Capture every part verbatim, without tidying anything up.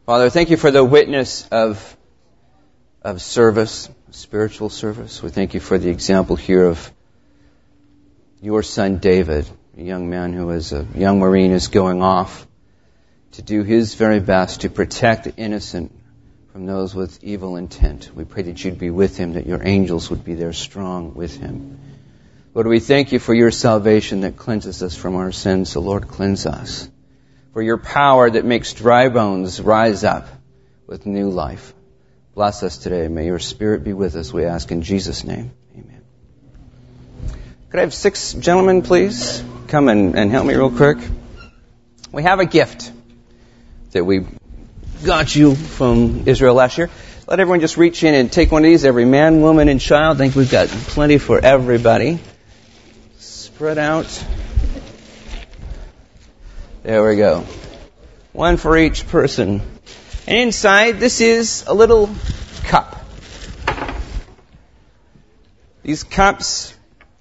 Father, thank you for the witness of, of service, spiritual service. We thank you for the example here of your son David, a young man who is a young Marine, is going off to do his very best to protect the innocent from those with evil intent. We pray that you'd be with him, that your angels would be there strong with him. Lord, we thank you for your salvation that cleanses us from our sins. So Lord, cleanse us. For your power that makes dry bones rise up with new life. Bless us today. May your Spirit be with us, we ask in Jesus' name. Amen. Could I have six gentlemen, please, come and, and help me real quick? We have a gift that we got you from Israel last year. Let everyone just reach in and take one of these. Every man, woman, and child. I think we've got plenty for everybody. Spread out. There we go. One for each person. And inside, this is a little cup. These cups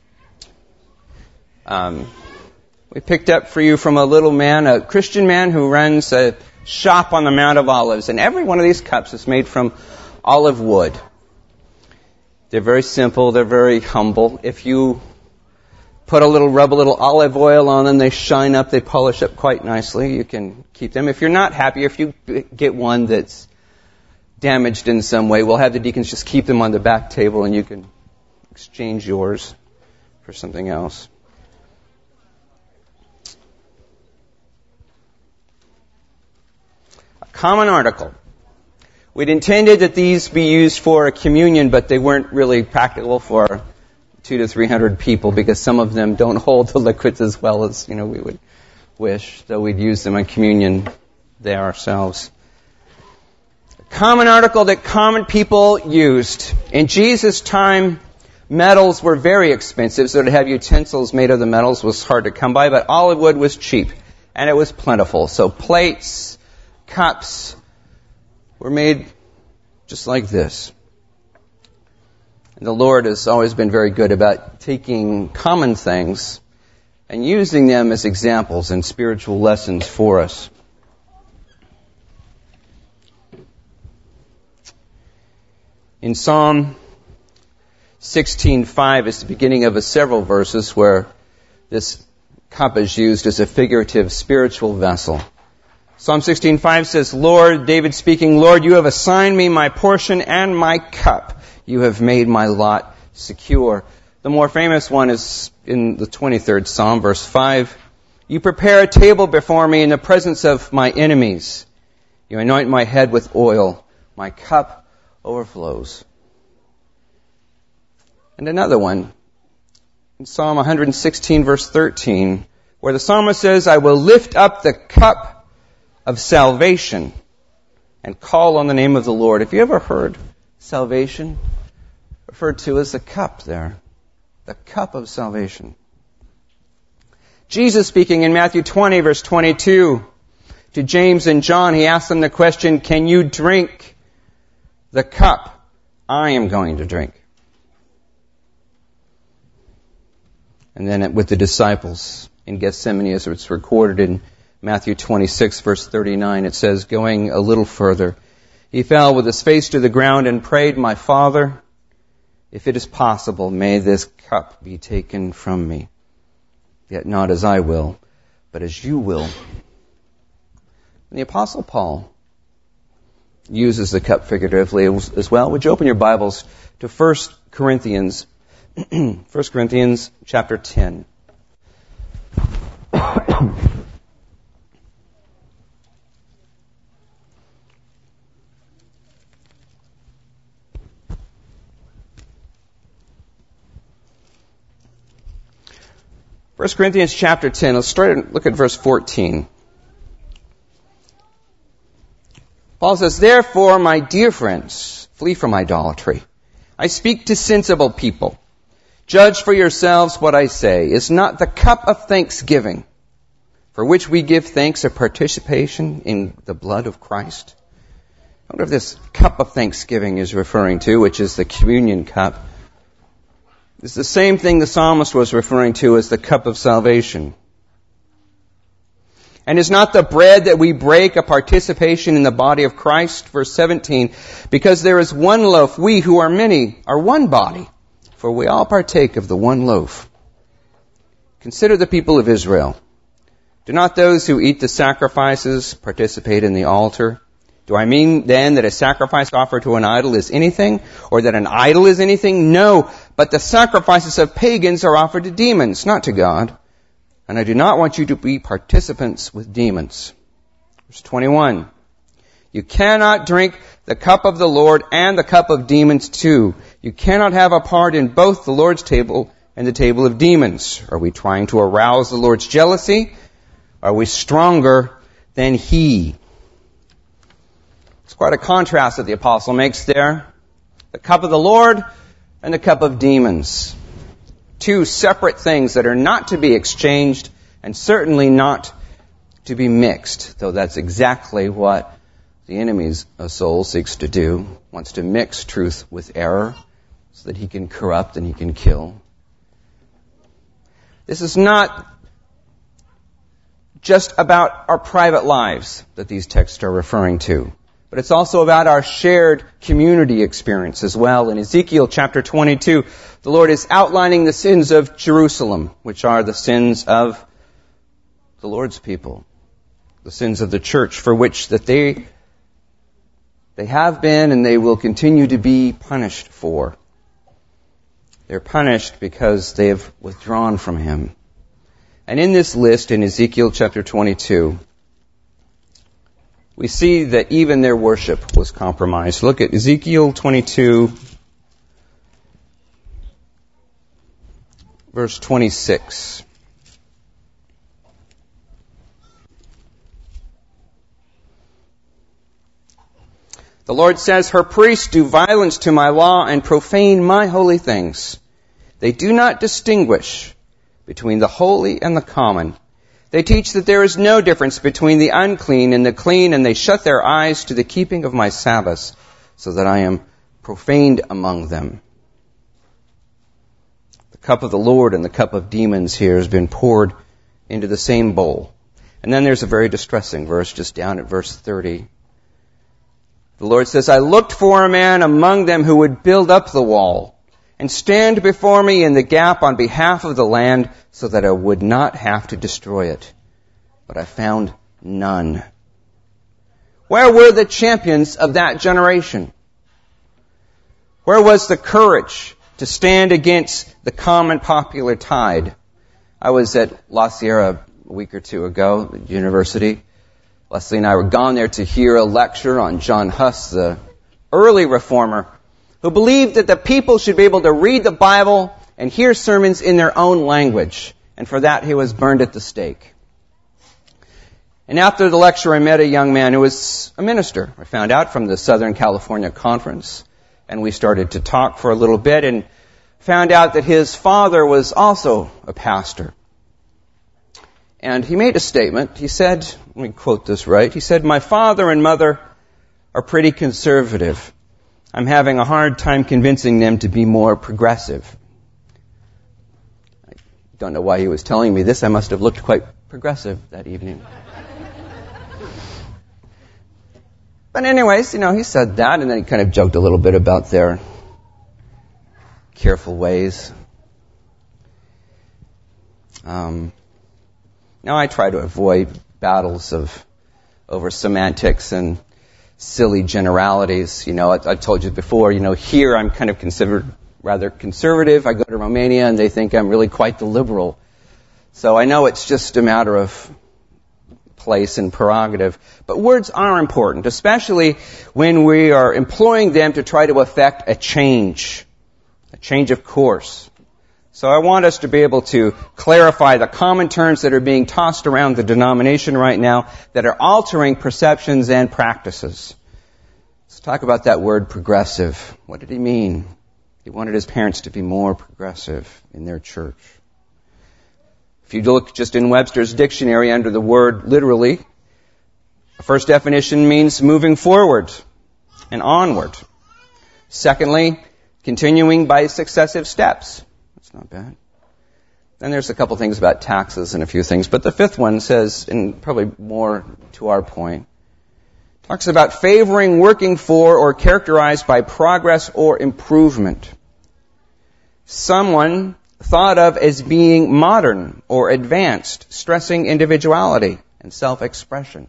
um, we picked up for you from a little man, a Christian man who runs a shop on the Mount of Olives. And every one of these cups is made from olive wood. They're very simple. They're very humble. If you put a little, rub a little olive oil on them, they shine up, they polish up quite nicely. You can keep them. If you're not happy, if you get one that's damaged in some way, we'll have the deacons just keep them on the back table and you can exchange yours for something else. A common article. We'd intended that these be used for a communion, but they weren't really practical for two to three hundred people because some of them don't hold the liquids as well as, you know, we would wish, so we'd use them in communion there ourselves. A common article that common people used. In Jesus' time, metals were very expensive, so to have utensils made of the metals was hard to come by, but olive wood was cheap, and it was plentiful. So plates, cups were made just like this. And the Lord has always been very good about taking common things and using them as examples and spiritual lessons for us. In Psalm sixteen five is the beginning of a several verses where this cup is used as a figurative spiritual vessel. Psalm sixteen five says, Lord, David speaking, Lord, you have assigned me my portion and my cup. You have made my lot secure. The more famous one is in the twenty-third Psalm, verse five. You prepare a table before me in the presence of my enemies. You anoint my head with oil. My cup overflows. And another one, in Psalm one sixteen, verse thirteen, where the psalmist says, I will lift up the cup of salvation and call on the name of the Lord. Have you ever heard salvation referred to as the cup there? The cup of salvation. Jesus speaking in Matthew twenty, verse twenty-two, to James and John, he asked them the question, can you drink the cup I am going to drink? And then with the disciples in Gethsemane, as it's recorded in Matthew twenty-six, verse thirty-nine, it says, going a little further, he fell with his face to the ground and prayed, my Father, if it is possible, may this cup be taken from me. Yet not as I will, but as you will. And the Apostle Paul uses the cup figuratively as well. Would you open your Bibles to First Corinthians, First Corinthians chapter ten. First Corinthians chapter ten. Let's start and look at verse fourteen. Paul says, therefore, my dear friends, flee from idolatry. I speak to sensible people. Judge for yourselves what I say. Is not the cup of thanksgiving, for which we give thanks, a participation in the blood of Christ? I wonder if this cup of thanksgiving is referring to, which is the communion cup. It's the same thing the psalmist was referring to as the cup of salvation. And is not the bread that we break a participation in the body of Christ? Verse seventeen, because there is one loaf, we who are many are one body, for we all partake of the one loaf. Consider the people of Israel. Do not those who eat the sacrifices participate in the altar? Do I mean then that a sacrifice offered to an idol is anything, or that an idol is anything? No, but the sacrifices of pagans are offered to demons, not to God. And I do not want you to be participants with demons. Verse twenty-one. You cannot drink the cup of the Lord and the cup of demons too. You cannot have a part in both the Lord's table and the table of demons. Are we trying to arouse the Lord's jealousy? Are we stronger than He? It's quite a contrast that the apostle makes there. The cup of the Lord and the cup of demons. Two separate things that are not to be exchanged and certainly not to be mixed, though that's exactly what the enemy's soul seeks to do, wants to mix truth with error so that he can corrupt and he can kill. This is not just about our private lives that these texts are referring to, but it's also about our shared community experience as well. In Ezekiel chapter twenty-two, the Lord is outlining the sins of Jerusalem, which are the sins of the Lord's people, the sins of the church, for which that they they have been and they will continue to be punished for. They're punished because they have withdrawn from Him. And in this list in Ezekiel chapter twenty-two, we see that even their worship was compromised. Look at Ezekiel twenty-two, verse twenty-six. The Lord says, her priests do violence to my law and profane my holy things. They do not distinguish between the holy and the common. They teach that there is no difference between the unclean and the clean, and they shut their eyes to the keeping of my Sabbaths, so that I am profaned among them. The cup of the Lord and the cup of demons here has been poured into the same bowl. And then there's a very distressing verse just down at verse thirty. The Lord says, I looked for a man among them who would build up the wall and stand before me in the gap on behalf of the land so that I would not have to destroy it. But I found none. Where were the champions of that generation? Where was the courage to stand against the common popular tide? I was at La Sierra a week or two ago at university. Leslie and I were gone there to hear a lecture on John Huss, the early reformer, who believed that the people should be able to read the Bible and hear sermons in their own language. And for that, he was burned at the stake. And after the lecture, I met a young man who was a minister. I found out from the Southern California Conference. And we started to talk for a little bit and found out that his father was also a pastor. And he made a statement. He said, let me quote this right. He said, my father and mother are pretty conservative. I'm having a hard time convincing them to be more progressive. I don't know why he was telling me this. I must have looked quite progressive that evening. But anyways, you know, he said that, and then he kind of joked a little bit about their careful ways. Um... Now, I try to avoid battles of over semantics and silly generalities. You know, I, I told you before, you know, here I'm kind of considered rather conservative. I go to Romania and they think I'm really quite the liberal. So I know it's just a matter of place and prerogative. But words are important, especially when we are employing them to try to effect a change, a change of course. So I want us to be able to clarify the common terms that are being tossed around the denomination right now that are altering perceptions and practices. Let's talk about that word progressive. What did he mean? He wanted his parents to be more progressive in their church. If you look just in Webster's dictionary under the word literally, the first definition means moving forward and onward. Secondly, continuing by successive steps. Not bad. And there's a couple things about taxes and a few things. But the fifth one says, and probably more to our point, talks about favoring working for or characterized by progress or improvement. Someone thought of as being modern or advanced, stressing individuality and self-expression.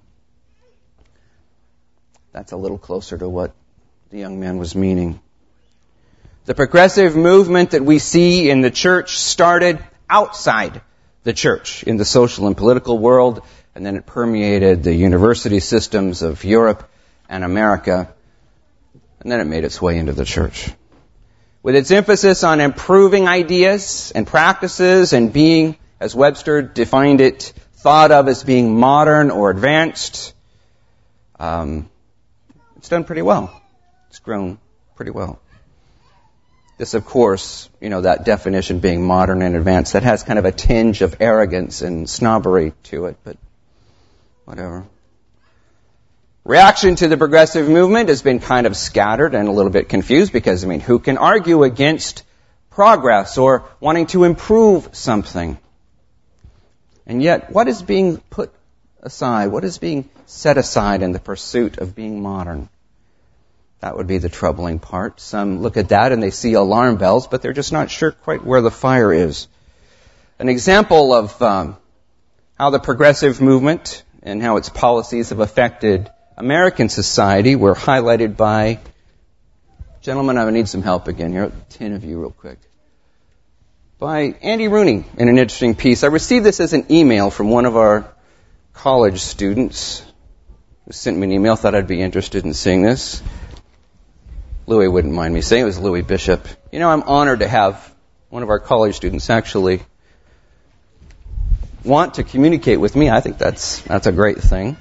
That's a little closer to what the young man was meaning. The progressive movement that we see in the church started outside the church, in the social and political world, and then it permeated the university systems of Europe and America, and then it made its way into the church. With its emphasis on improving ideas and practices and being, as Webster defined it, thought of as being modern or advanced, um, it's done pretty well. It's grown pretty well. This, of course, you know, that definition being modern and advanced, that has kind of a tinge of arrogance and snobbery to it, but whatever. Reaction to the progressive movement has been kind of scattered and a little bit confused because, I mean, who can argue against progress or wanting to improve something? And yet, what is being put aside? What is being set aside in the pursuit of being modern? That would be the troubling part. Some look at that and they see alarm bells, but they're just not sure quite where the fire is. An example of um, how the progressive movement and how its policies have affected American society were highlighted by, gentlemen, I need some help again here, ten of you real quick, by Andy Rooney in an interesting piece. I received this as an email from one of our college students who sent me an email, thought I'd be interested in seeing this. Louis wouldn't mind me saying it was Louis Bishop. You know, I'm honored to have one of our college students actually want to communicate with me. I think that's that's a great thing.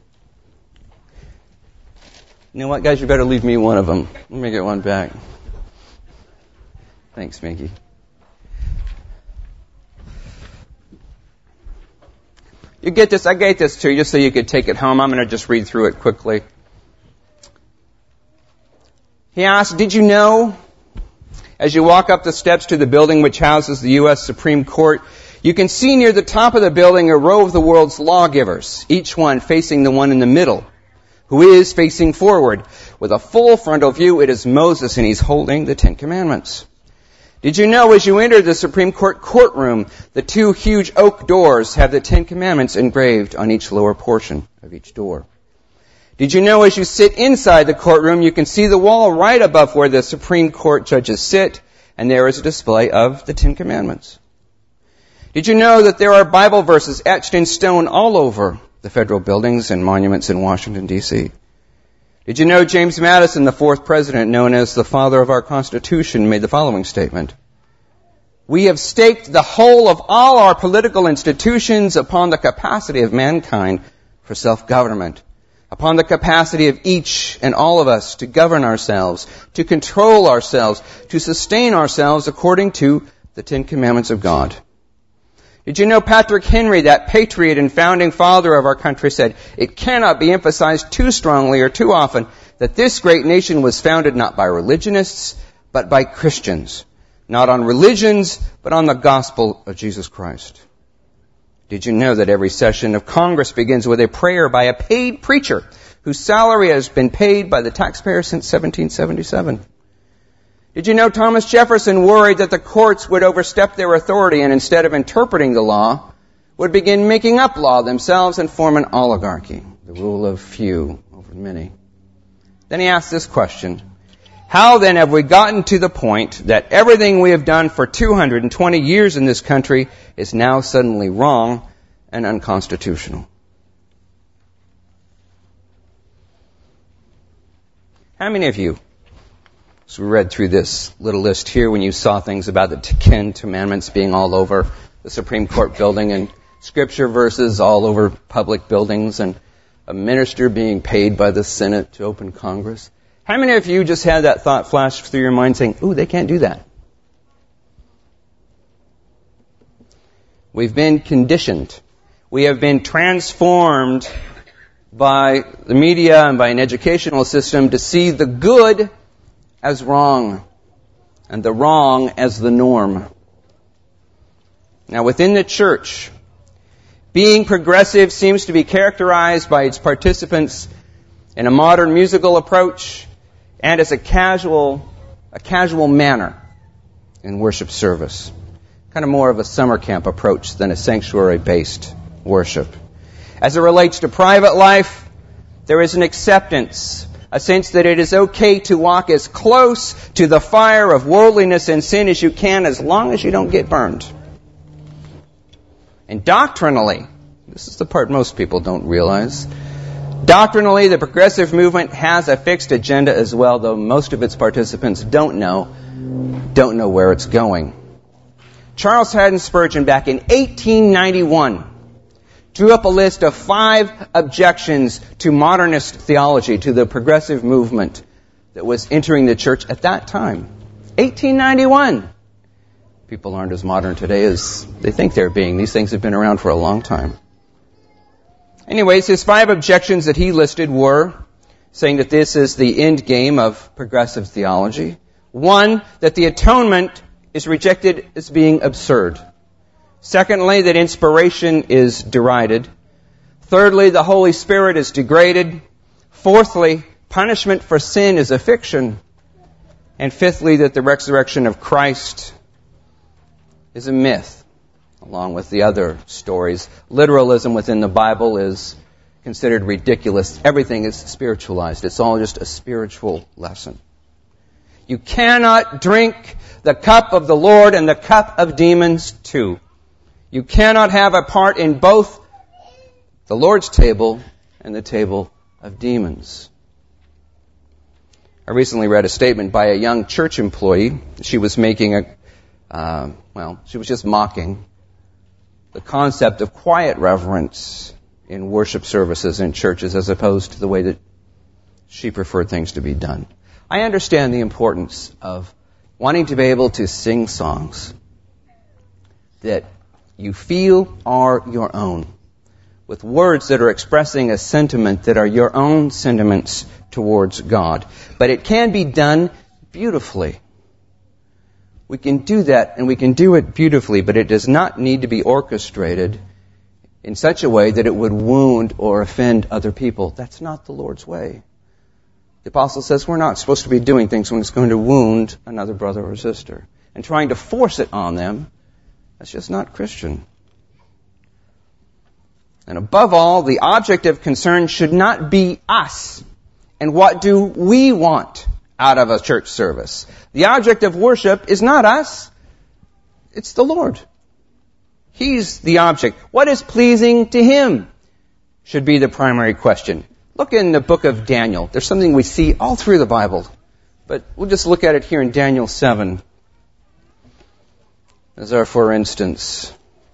You know what, guys? You better leave me one of them. Let me get one back. Thanks, Mickey. You get this. I gave this to you just so you could take it home. I'm going to just read through it quickly. He asked, did you know, as you walk up the steps to the building which houses the U S Supreme Court, you can see near the top of the building a row of the world's lawgivers, each one facing the one in the middle, who is facing forward. With a full frontal view, it is Moses, and he's holding the Ten Commandments. Did you know, as you enter the Supreme Court courtroom, the two huge oak doors have the Ten Commandments engraved on each lower portion of each door? Did you know, as you sit inside the courtroom, you can see the wall right above where the Supreme Court judges sit, and there is a display of the Ten Commandments? Did you know that there are Bible verses etched in stone all over the federal buildings and monuments in Washington, D C? Did you know James Madison, the fourth president, known as the father of our Constitution, made the following statement? We have staked the whole of all our political institutions upon the capacity of mankind for self-government, upon the capacity of each and all of us to govern ourselves, to control ourselves, to sustain ourselves according to the Ten Commandments of God. Did you know Patrick Henry, that patriot and founding father of our country, said, it cannot be emphasized too strongly or too often that this great nation was founded not by religionists, but by Christians, not on religions, but on the gospel of Jesus Christ. Did you know that every session of Congress begins with a prayer by a paid preacher whose salary has been paid by the taxpayer since seventeen seventy-seven? Did you know Thomas Jefferson worried that the courts would overstep their authority and instead of interpreting the law, would begin making up law themselves and form an oligarchy, the rule of few over many? Then he asked this question: how then have we gotten to the point that everything we have done for two hundred twenty years in this country is now suddenly wrong and unconstitutional? How many of you, as we read through this little list here, when you saw things about the Ten Commandments being all over the Supreme Court building and scripture verses all over public buildings and a minister being paid by the Senate to open Congress, how many of you just had that thought flash through your mind saying, ooh, they can't do that? We've been conditioned. We have been transformed by the media and by an educational system to see the good as wrong and the wrong as the norm. Now, within the church, being progressive seems to be characterized by its participants in a modern musical approach and as a casual, a casual manner in worship service. Kind of more of a summer camp approach than a sanctuary-based worship. As it relates to private life, there is an acceptance, a sense that it is okay to walk as close to the fire of worldliness and sin as you can as long as you don't get burned. And doctrinally, this is the part most people don't realize, doctrinally the progressive movement has a fixed agenda as well, though most of its participants don't know, don't know where it's going. Charles Haddon Spurgeon, back in eighteen ninety-one, drew up a list of five objections to modernist theology, to the progressive movement that was entering the church at that time. eighteen ninety-one. People aren't as modern today as they think they're being. These things have been around for a long time. Anyways, his five objections that he listed were saying that this is the end game of progressive theology. One, that the atonement is rejected as being absurd. Secondly, that inspiration is derided. Thirdly, the Holy Spirit is degraded. Fourthly, punishment for sin is a fiction. And fifthly, that the resurrection of Christ is a myth, along with the other stories. Literalism within the Bible is considered ridiculous. Everything is spiritualized. It's all just a spiritual lesson. You cannot drink the cup of the Lord and the cup of demons too. You cannot have a part in both the Lord's table and the table of demons. I recently read a statement by a young church employee. She was making a, uh, well, she was just mocking the concept of quiet reverence in worship services in churches as opposed to the way that she preferred things to be done. I understand the importance of wanting to be able to sing songs that you feel are your own, with words that are expressing a sentiment that are your own sentiments towards God. But it can be done beautifully. We can do that, and we can do it beautifully, but it does not need to be orchestrated in such a way that it would wound or offend other people. That's not the Lord's way. The apostle says we're not supposed to be doing things when it's going to wound another brother or sister. And trying to force it on them, that's just not Christian. And above all, the object of concern should not be us. And what do we want out of a church service? The object of worship is not us. It's the Lord. He's the object. What is pleasing to Him should be the primary question. Look in the book of Daniel. There's something we see all through the Bible. But we'll just look at it here in Daniel seven. As our for instance.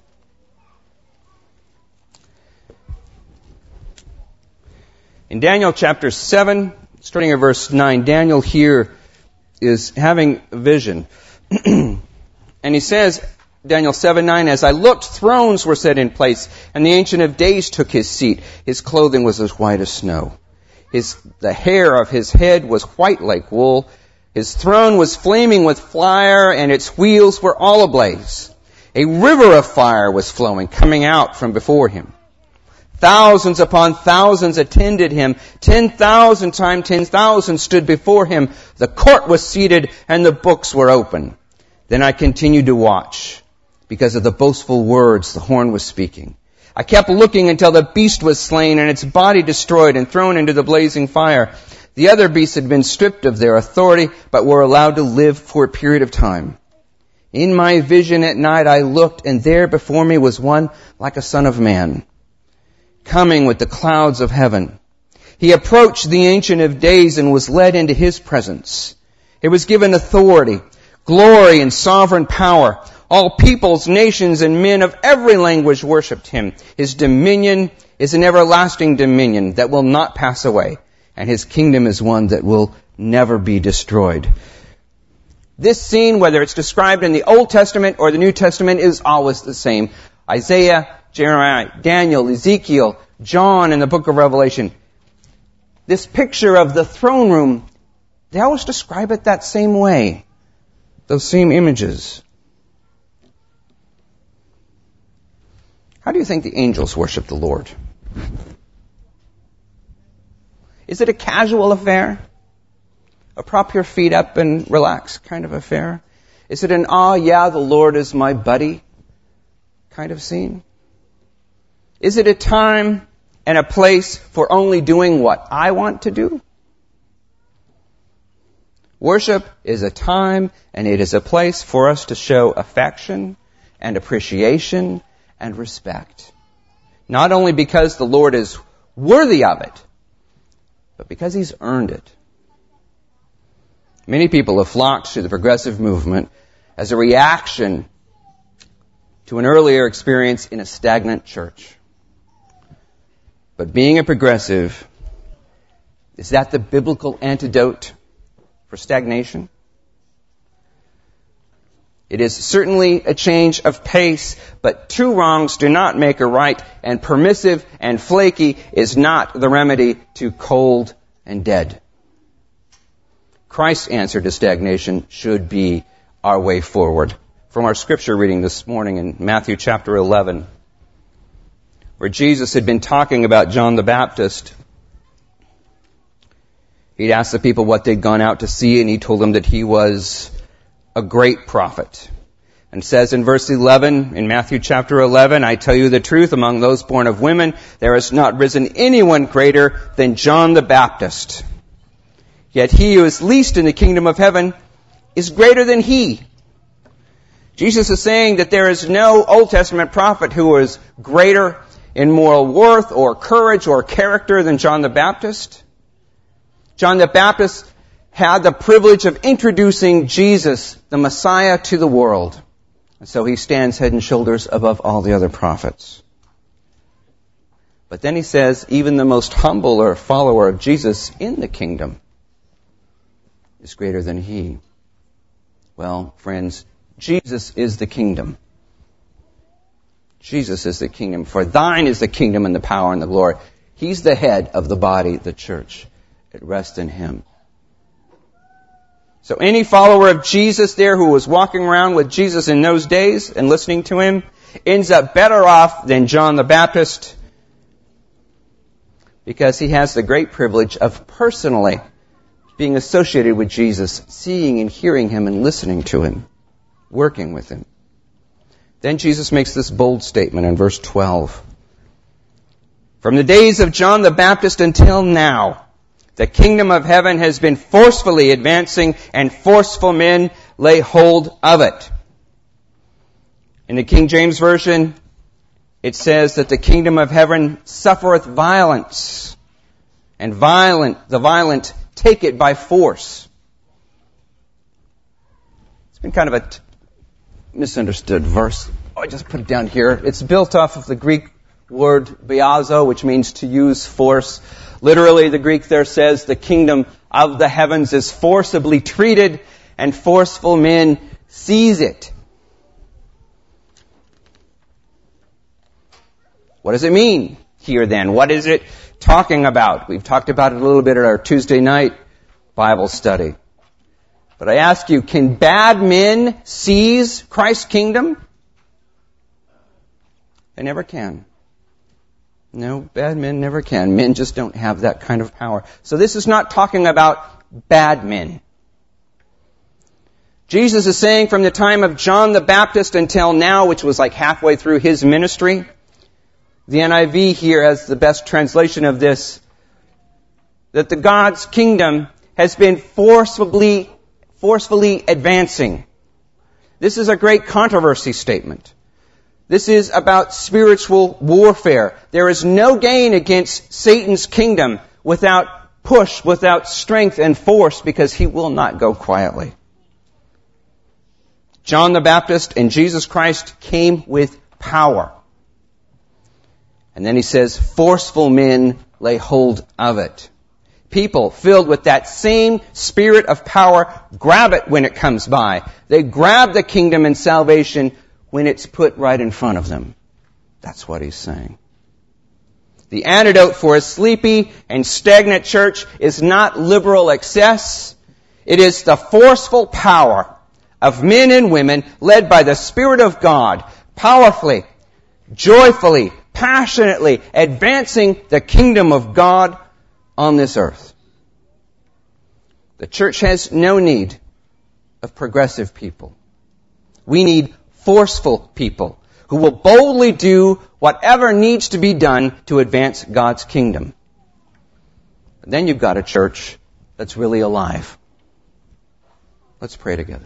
In Daniel chapter seven, starting at verse nine, Daniel here is having a vision. And he says, Daniel seven nine, as I looked, thrones were set in place, and the Ancient of Days took his seat. His clothing was as white as snow. His, the hair of his head was white like wool. His throne was flaming with fire, and its wheels were all ablaze. A river of fire was flowing, coming out from before him. Thousands upon thousands attended him. Ten thousand times ten thousand stood before him. The court was seated, and the books were open. Then I continued to watch. Because of the boastful words the horn was speaking. I kept looking until the beast was slain and its body destroyed and thrown into the blazing fire. The other beasts had been stripped of their authority, but were allowed to live for a period of time. In my vision at night I looked, and there before me was one like a son of man, coming with the clouds of heaven. He approached the Ancient of Days and was led into his presence. He was given authority, glory, and sovereign power. All peoples, nations, and men of every language worshipped him. His dominion is an everlasting dominion that will not pass away, and his kingdom is one that will never be destroyed. This scene, whether it's described in the Old Testament or the New Testament, is always the same. Isaiah, Jeremiah, Daniel, Ezekiel, John in the book of Revelation. This picture of the throne room, they always describe it that same way. Those same images. How do you think the angels worship the Lord? Is it a casual affair? A prop your feet up and relax kind of affair? Is it an, oh yeah, the Lord is my buddy kind of scene? Is it a time and a place for only doing what I want to do? Worship is a time and it is a place for us to show affection and appreciation and respect. Not only because the Lord is worthy of it, but because He's earned it. Many people have flocked to the progressive movement as a reaction to an earlier experience in a stagnant church. But being a progressive, is that the biblical antidote for stagnation? It is certainly a change of pace, but two wrongs do not make a right, and permissive and flaky is not the remedy to cold and dead. Christ's answer to stagnation should be our way forward. From our scripture reading this morning in Matthew chapter eleven, where Jesus had been talking about John the Baptist. He'd asked the people what they'd gone out to see, and he told them that he was a great prophet. And says in verse eleven, in Matthew chapter eleven, I tell you the truth, among those born of women, there has not risen anyone greater than John the Baptist. Yet he who is least in the kingdom of heaven is greater than he. Jesus is saying that there is no Old Testament prophet who is greater in moral worth or courage or character than John the Baptist. John the Baptist had the privilege of introducing Jesus, the Messiah, to the world. And so he stands head and shoulders above all the other prophets. But then he says, even the most humble or follower of Jesus in the kingdom is greater than he. Well, friends, Jesus is the kingdom. Jesus is the kingdom. For thine is the kingdom and the power and the glory. He's the head of the body, the church. It rests in Him. So any follower of Jesus there who was walking around with Jesus in those days and listening to Him ends up better off than John the Baptist, because he has the great privilege of personally being associated with Jesus, seeing and hearing Him and listening to Him, working with Him. Then Jesus makes this bold statement in verse twelve. From the days of John the Baptist until now, the kingdom of heaven has been forcefully advancing, and forceful men lay hold of it. In the King James Version, it says that the kingdom of heaven suffereth violence, and violent, the violent take it by force. It's been kind of a t- misunderstood verse. Oh, I just put it down here. It's built off of the Greek word biazo, which means to use force. Literally, the Greek there says the kingdom of the heavens is forcibly treated, and forceful men seize it. What does it mean here then? What is it talking about? We've talked about it a little bit at our Tuesday night Bible study. But I ask you, can bad men seize Christ's kingdom? They never can. No, bad men never can. Men just don't have that kind of power. So this is not talking about bad men. Jesus is saying from the time of John the Baptist until now, which was like halfway through His ministry, the N I V here has the best translation of this, that the God's kingdom has been forcibly, forcefully advancing. This is a great controversy statement. This is about spiritual warfare. There is no gain against Satan's kingdom without push, without strength and force, because he will not go quietly. John the Baptist and Jesus Christ came with power. And then he says, forceful men lay hold of it. People filled with that same spirit of power grab it when it comes by. They grab the kingdom and salvation when it's put right in front of them. That's what he's saying. The antidote for a sleepy and stagnant church is not liberal excess. It is the forceful power of men and women led by the Spirit of God, powerfully joyfully, passionately advancing the kingdom of God on this earth. The church has no need of progressive people. We need forceful people who will boldly do whatever needs to be done to advance God's kingdom. And then you've got a church that's really alive. Let's pray together.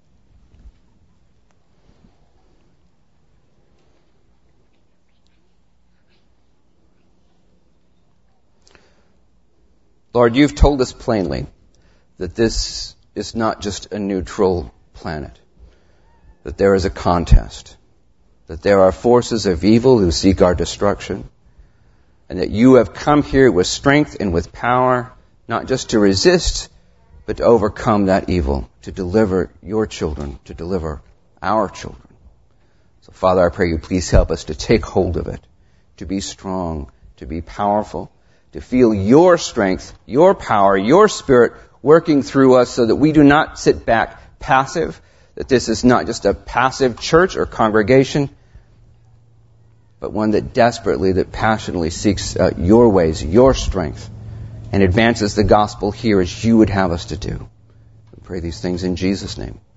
Lord, you've told us plainly that this is not just a neutral planet, that there is a contest, that there are forces of evil who seek our destruction, and that you have come here with strength and with power, not just to resist, but to overcome that evil, to deliver your children, to deliver our children. So, Father, I pray you please help us to take hold of it, to be strong, to be powerful, to feel your strength, your power, your Spirit working through us so that we do not sit back passive, that this is not just a passive church or congregation, but one that desperately, that passionately seeks uh, your ways, your strength, and advances the gospel here as you would have us to do. We pray these things in Jesus' name.